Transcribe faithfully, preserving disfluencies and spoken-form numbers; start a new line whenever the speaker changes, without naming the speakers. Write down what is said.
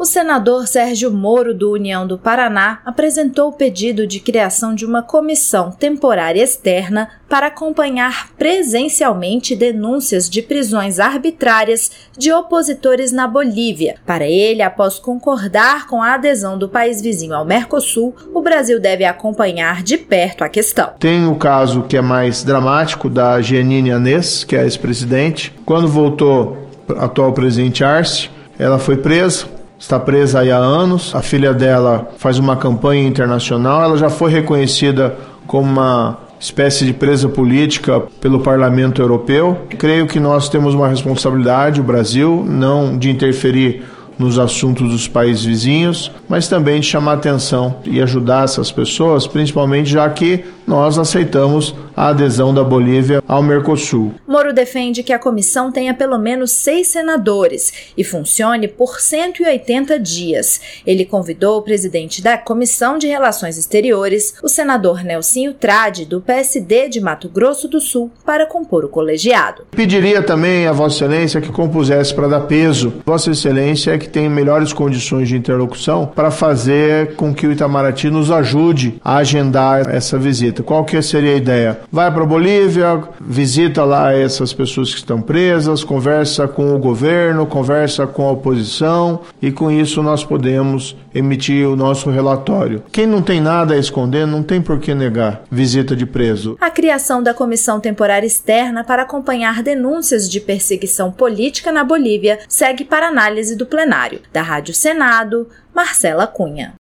O senador Sérgio Moro, do União do Paraná, apresentou o pedido de criação de uma comissão temporária externa para acompanhar presencialmente denúncias de prisões arbitrárias de opositores na Bolívia. Para ele, após concordar com a adesão do país vizinho ao Mercosul, o Brasil deve acompanhar de perto a questão.
Tem o caso que é mais dramático da Jeanine Áñez, que é a ex-presidente. Quando voltou a atual presidente Arce, ela foi presa. Está presa aí há anos, a filha dela faz uma campanha internacional, ela já foi reconhecida como uma espécie de presa política pelo Parlamento Europeu. Creio que nós temos uma responsabilidade, o Brasil, não de interferir nos assuntos dos países vizinhos, mas também de chamar atenção e ajudar essas pessoas, principalmente já que nós aceitamos a adesão da Bolívia ao Mercosul.
Moro defende que a comissão tenha pelo menos seis senadores e funcione por cento e oitenta dias. Ele convidou o presidente da Comissão de Relações Exteriores, o senador Nelsinho Trade, do P S D de Mato Grosso do Sul, para compor o colegiado.
Pediria também a Vossa Excelência que compusesse para dar peso. Vossa Excelência é que tem melhores condições de interlocução para fazer com que o Itamaraty nos ajude a agendar essa visita. Qual que seria a ideia? Vai para a Bolívia, visita lá essas pessoas que estão presas, conversa com o governo, conversa com a oposição e com isso nós podemos emitir o nosso relatório. Quem não tem nada a esconder não tem por que negar visita de preso.
A criação da comissão temporária externa para acompanhar denúncias de perseguição política na Bolívia segue para análise do plenário. Da Rádio Senado, Marcela Cunha.